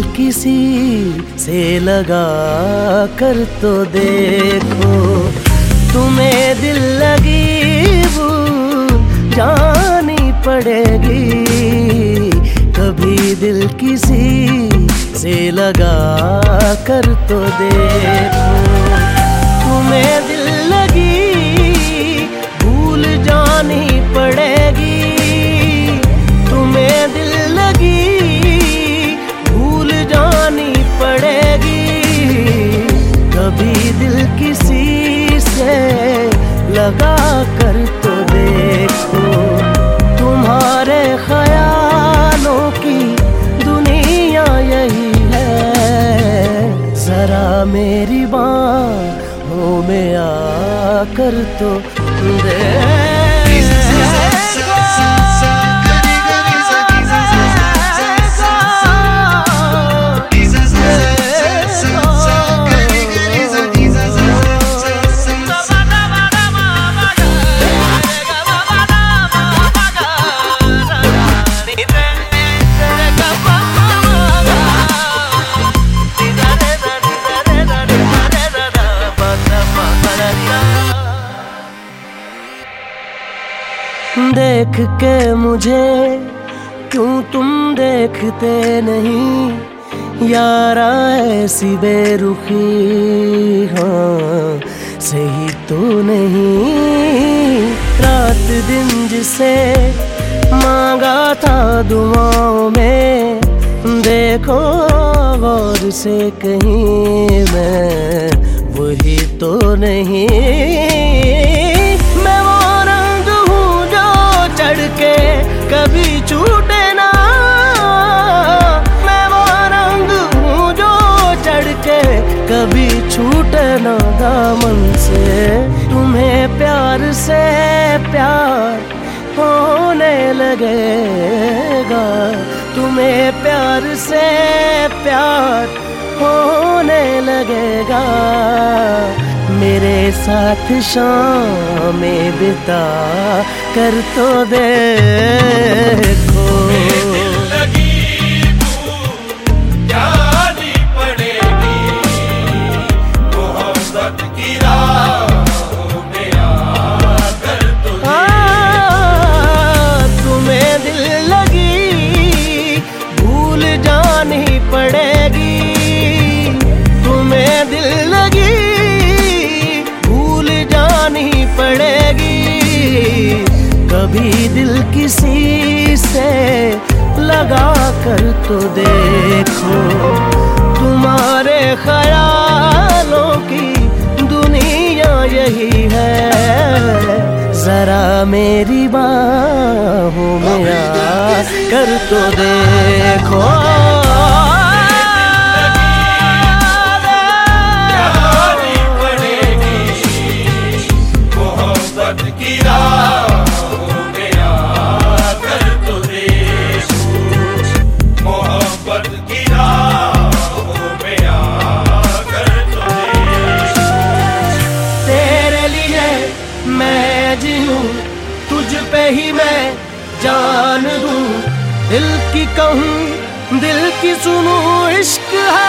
किसी से लगा कर तो देखो, तुम्हें दिल लगी भूल जानी पड़ेगी। कभी दिल किसी से लगा कर तो देखो, तुम्हें दिल लगी भूल जानी पड़ेगी। तुम्हें दिल लगी भूल जानी पड़ेगी। कभी दिल किसी से लगा कर तो देखो, तुम्हारे ख्यालों की दुनिया यही है। जरा मेरी बाहों में आकर तो देखो। देख के मुझे क्यों तुम देखते नहीं, यारा ऐसी बेरुखी हाँ सही तो नहीं। रात दिन जिसे मांगा था दुआओं में, देखो गौर से कहीं मैं वही तो नहीं। मैं वो रंग हूँ जो चढ़ के कभी छूटे ना। मैं वो रंग हूँ जो चढ़ के कभी छूटे ना दामन से। तुम्हें प्यार से प्यार होने लगेगा, तुम्हें प्यार से प्यार होने लगेगा। मेरे साथ शामें बिता कर तो देखो। कभी दिल किसी से लगा कर तो देखो, तुम्हारे ख्यालों की दुनिया यही है। जरा मेरी बाहों में आ कर तो देखो। तुझ पे ही मैं जान दूं, दिल की कहूँ दिल की सुनूं, इश्क है